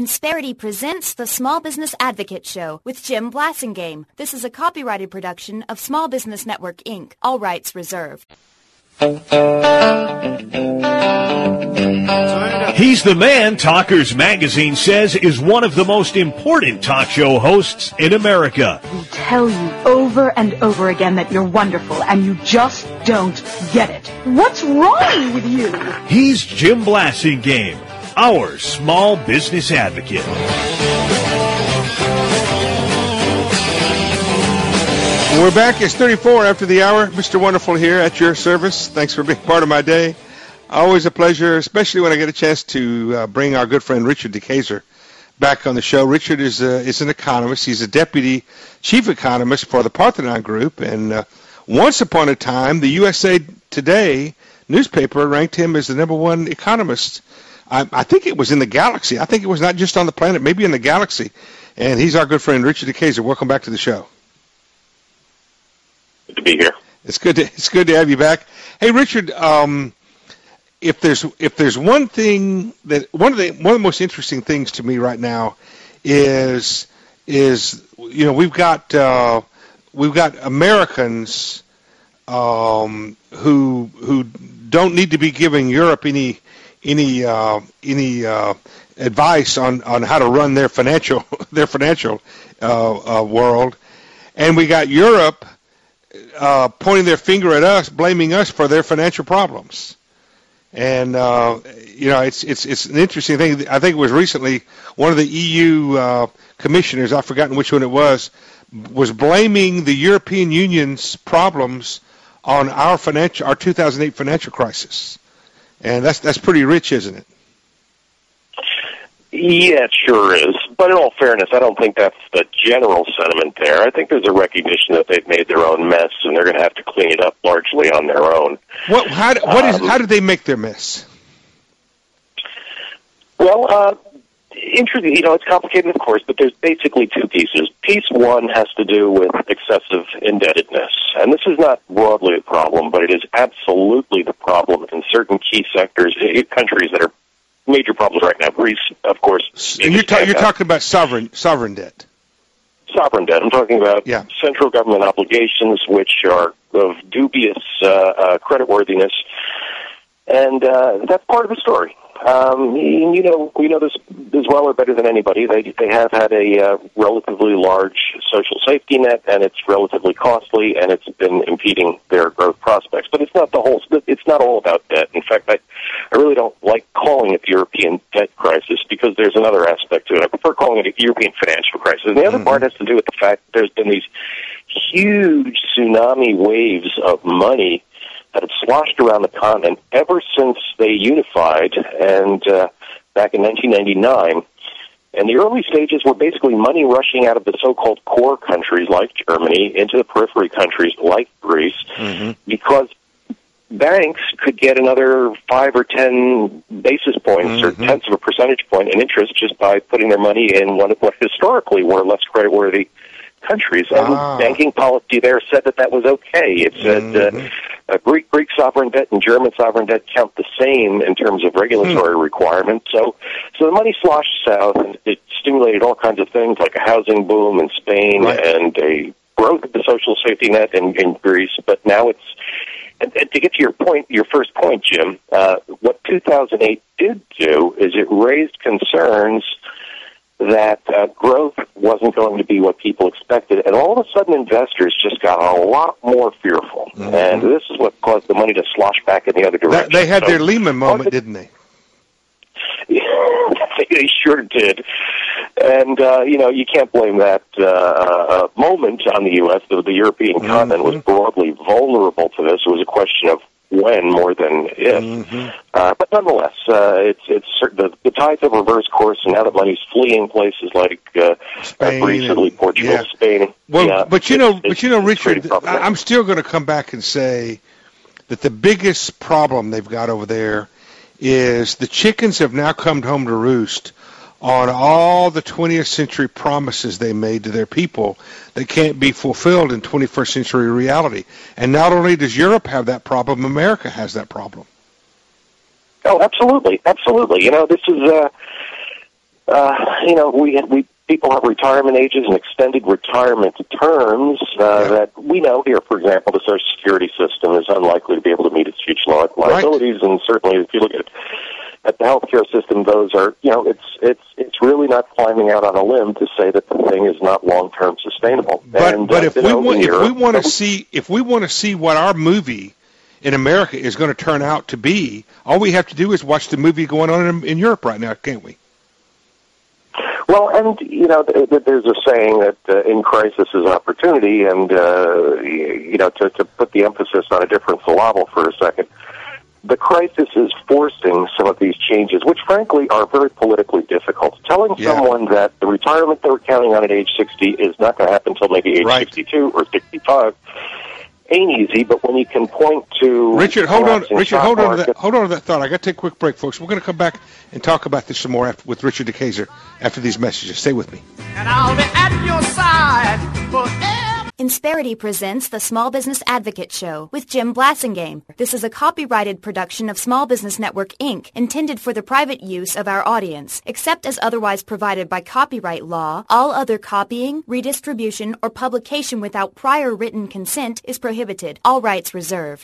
Insperity presents the Small Business Advocate Show with Jim Blasingame. This is a copyrighted production of Small Business Network, Inc. All rights reserved. He's the man Talkers Magazine says is one of the most important talk show hosts in America. We tell you over and over again that you're wonderful, and you just don't get it. What's wrong with you? He's Jim Blasingame, our small business advocate. We're back. It's 34 after the hour. Mr. Wonderful here at your service. Thanks for being part of my day. Always a pleasure, especially when I get a chance to bring our good friend Richard DeKayser back on the show. Richard is an economist. He's a deputy chief economist for the Parthenon Group. And once upon a time, the USA Today newspaper ranked him as the number one economist. I think it was in the galaxy. I think it was not just on the planet, maybe in the galaxy. And he's our good friend Richard DeKayser. Welcome back to the show. Good to be here. It's good to have you back. Hey, Richard, if there's one thing that one of the most interesting things to me right now is we've got Americans who don't need to be giving Europe any advice on how to run their financial world, and we got Europe pointing their finger at us, blaming us for their financial problems. And it's an interesting thing. I think it was recently one of the EU commissioners, I've forgotten which one it was blaming the European Union's problems on our 2008 financial crisis. And that's pretty rich, isn't it? Yeah, it sure is. But in all fairness, I don't think that's the general sentiment there. I think there's a recognition that they've made their own mess, and they're going to have to clean it up largely on their own. How did they make their mess? Well, interesting. It's complicated, of course, but there's basically two pieces. Piece one has to do with excessive indebtedness, and this is not broadly a problem, but it is absolutely the problem in certain key sectors, countries that are major problems right now. Greece, of course. And you're talking about sovereign debt. Sovereign debt. I'm talking about central government obligations, which are of dubious creditworthiness, and that's part of the story. We know this as well or better than anybody. They have had a relatively large social safety net, and it's relatively costly, and it's been impeding their growth prospects. But it's not it's not all about debt. In fact, I really don't like calling it the European debt crisis because there's another aspect to it. I prefer calling it a European financial crisis. And the other part has to do with the fact that there's been these huge tsunami waves of money that have sloshed around the continent ever since they unified, and back in 1999. And the early stages were basically money rushing out of the so-called core countries like Germany into the periphery countries like Greece, because banks could get another 5 or 10 basis points or tenths of a percentage point in interest just by putting their money in what historically were less creditworthy countries. And banking policy there said that was okay. It said Greek sovereign debt and German sovereign debt count the same in terms of regulatory requirements. So the money sloshed south, and it stimulated all kinds of things like a housing boom in Spain and a growth of the social safety net in Greece. But now it's, and to get to your first point, Jim, what 2008 did do is it raised concerns that growth wasn't going to be what people expected, and all of a sudden investors just got a lot more fearful, and this is what caused the money to slosh back in the other direction. They had their Lehman moment, didn't they? They sure did, and you can't blame that moment on the U.S. The European continent was broadly vulnerable to this. It was a question of when more than if. But nonetheless, it's the tides have reversed course, and now that money's fleeing places like Greece, Italy, Portugal, Spain. Well, but Richard, I'm still going to come back and say that the biggest problem they've got over there is the chickens have now come home to roost on all the 20th century promises they made to their people that can't be fulfilled in 21st century reality. And not only does Europe have that problem, America has that problem. Oh, absolutely, absolutely. This is people have retirement ages and extended retirement terms that we know here, for example, the Social Security system is unlikely to be able to meet its future liabilities, and certainly if you look at the healthcare system, those are, it's really not climbing out on a limb to say that the thing is not long-term sustainable. But if we want to see what our movie in America is going to turn out to be, all we have to do is watch the movie going on in Europe right now, can't we? Well, and, there's a saying that in crisis is opportunity, and, to put the emphasis on a different syllable for a second, the crisis is forcing some of these changes, which, frankly, are very politically difficult. Telling someone that the retirement they were counting on at age 60 is not going to happen until maybe age 62 or 65 ain't easy, but when you can point to... Richard, hold on to that thought. I got to take a quick break, folks. We're going to come back and talk about this some more with Richard DeKayser after these messages. Stay with me. And I'll be at your side forever. Insperity presents the Small Business Advocate Show with Jim Blasingame. This is a copyrighted production of Small Business Network, Inc., intended for the private use of our audience. Except as otherwise provided by copyright law, all other copying, redistribution, or publication without prior written consent is prohibited. All rights reserved.